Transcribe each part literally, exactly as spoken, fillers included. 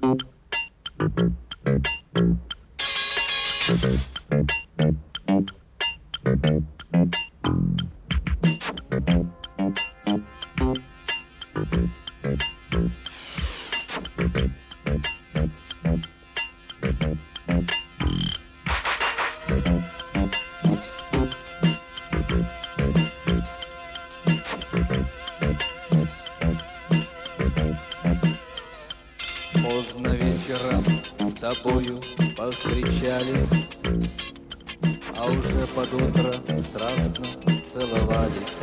Поздно вечером с тобою повстречались, а уже под утро страстно целовались.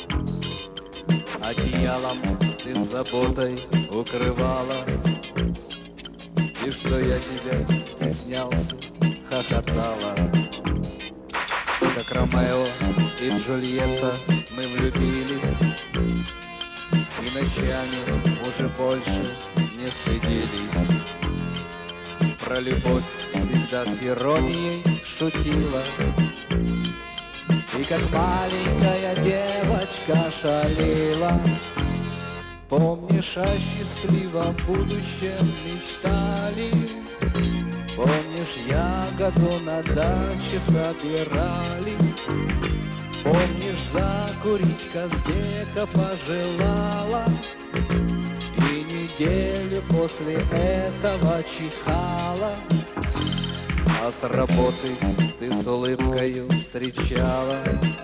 Одеялом ты с заботой укрывала, и что я тебя стеснялся, хохотала. Как Ромео и Джульетта мы влюбились, и ночами уже больше не стыдились. Про любовь всегда с иронией шутила, и как маленькая девочка шалила. Помнишь, о счастливом будущем мечтали? Помнишь, ягоду на даче собирали? Помнишь, закурить Казбека пожелала, и неделю после этого чихала. А с работы ты с улыбкою встречала,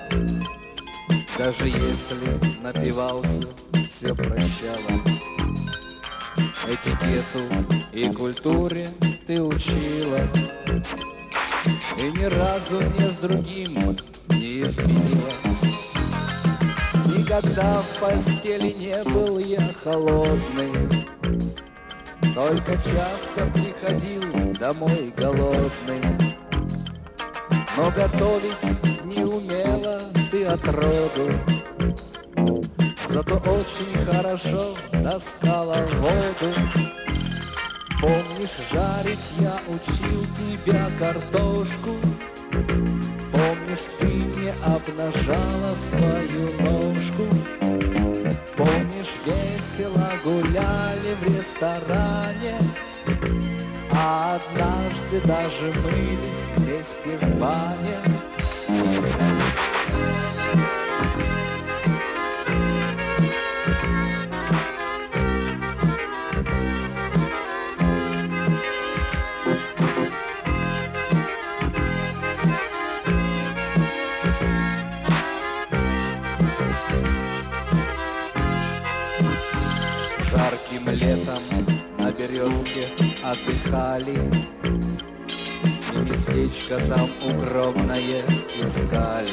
даже если напивался, все прощала. Этикету и культуре ты учила, и ни разу ни с другим не изменила. Никогда в постели не был я холодный, только часто приходил домой голодный. Но готовить не умела ты отроду, зато очень хорошо таскала воду. Помнишь, жарить я учил тебя картошку? Помнишь, ты мне обнажала свою ножку? Помнишь, весело гуляли в ресторане, а однажды даже мылись вместе в бане? Жарким летом на березке отдыхали, и местечко там укромное искали.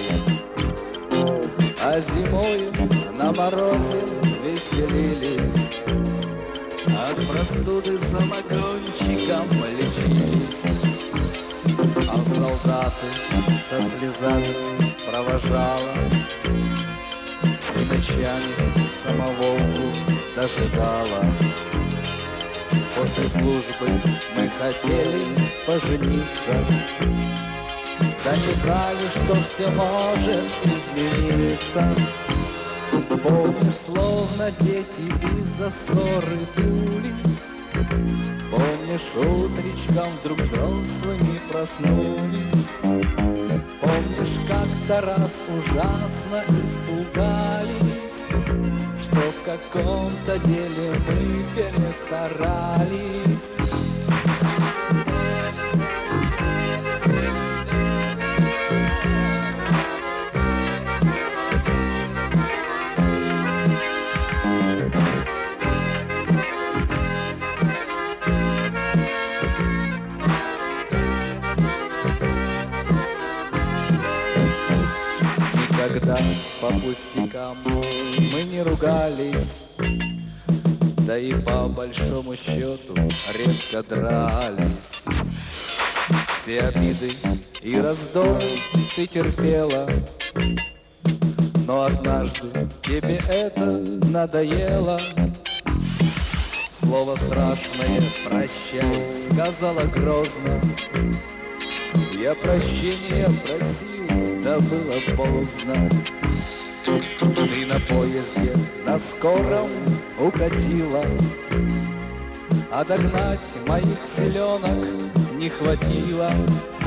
А зимою на морозе веселились, от простуды самогонщиком лечились. А солдаты со слезами провожала, и ночами самоволку дожидала. После службы мы хотели пожениться, да не знали, что все может измениться. Помнишь, словно дети из-за ссоры дулись? Помнишь, утречком вдруг взрослыми проснулись? Помнишь, как-то раз ужасно испугались, что в каком-то деле мы перестарались? Никогда по пустякам мы не ругались, да и по большому счету редко дрались. Все обиды и раздоры ты терпела, но однажды тебе это надоело. Слово страшное «прощай» сказала грозно. Я прощения просил, да было поздно. Ты на поезде на скором укатила, А догнать моих селенок не хватило.